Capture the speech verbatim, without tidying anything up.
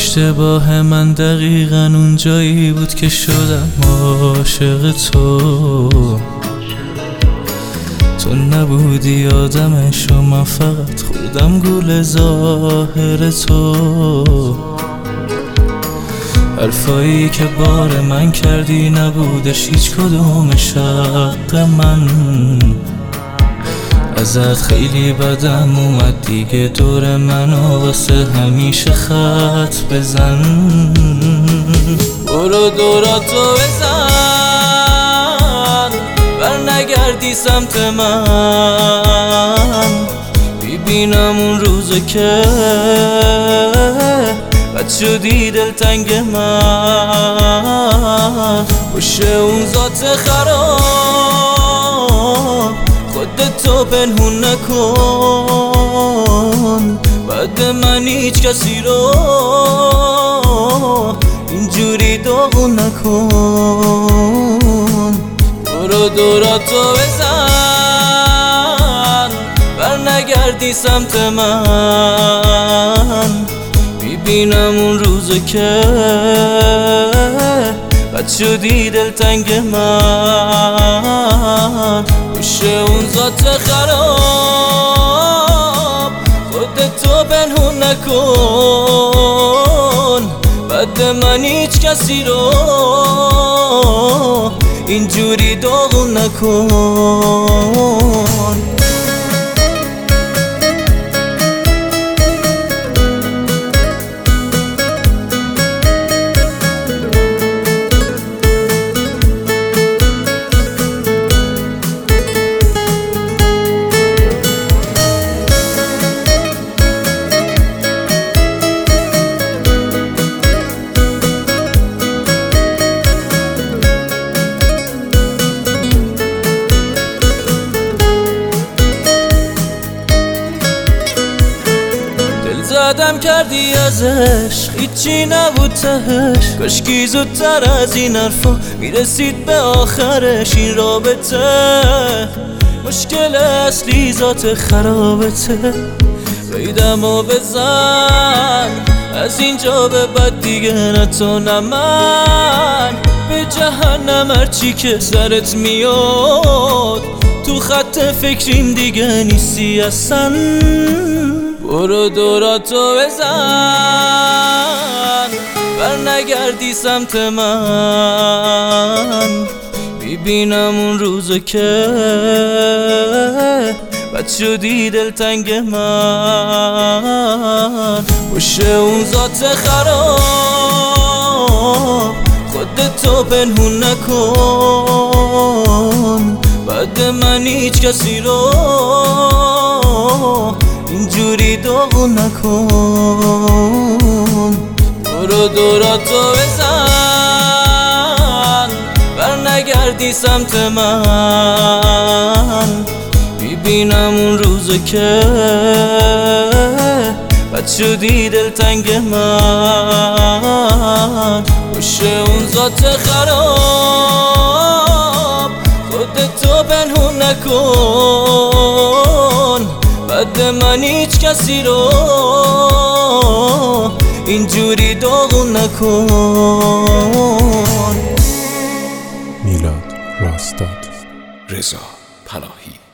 اشتباه من دقیقاً اون جایی بود که شدم عاشق تو. تو نبودی آدمش و من فقط خوردم گول ظاهر تو. حرفایی که بار من کردی نبودش هیچ کدومش حق من. ازت خیلی بدم اومد دیگه دور منو واسه همیشه خط بزن. برو دوراتو بزن بر نگردی سمت من. ببینم اون روزه که بد شدی دلتنگ من. باشه اون ذات خراب خودتو پنهون نکن. بعد من هیچ کسی رو اینجوری داغون نکن. برو دوراتو بزن بر نگردی سمت من. ببینم اون روزه که بد شدی دلتنگ من. باشه اون ذات خراب خودتو پنهون نکن. بعد من هیچ کسی رو اینجوری داغون نکن. زدم کردی ازش هیچی نبود تهش. کاشکی زودتر از این حرفا میرسید به آخرش. این رابطه مشکل اصلی ذات خرابته. بیدمو بزن از اینجا به بعد دیگه نه تو نه من. به جهنم هرچی که سرت میاد تو خط فکریم دیگه نیستی اصلا. برو دوراتو بزن بر نگردی سمت من. ببینم اون روزه که بد شدی دلتنگ من. باشه اون ذات خراب خودتو پنهون نکن. بعد من هیچ کسی رو اینجوری داغون نکن. برو دوراتو بزن بر نگردی سمت من. ببینم اون روزه که بد شدی دلتنگ من. باشه اون ذات خراب خودتو پنهون نکن. بعد من هیچ کسی رو اینجوری داغون نکن. میلاد راستاد. رضا پناهی.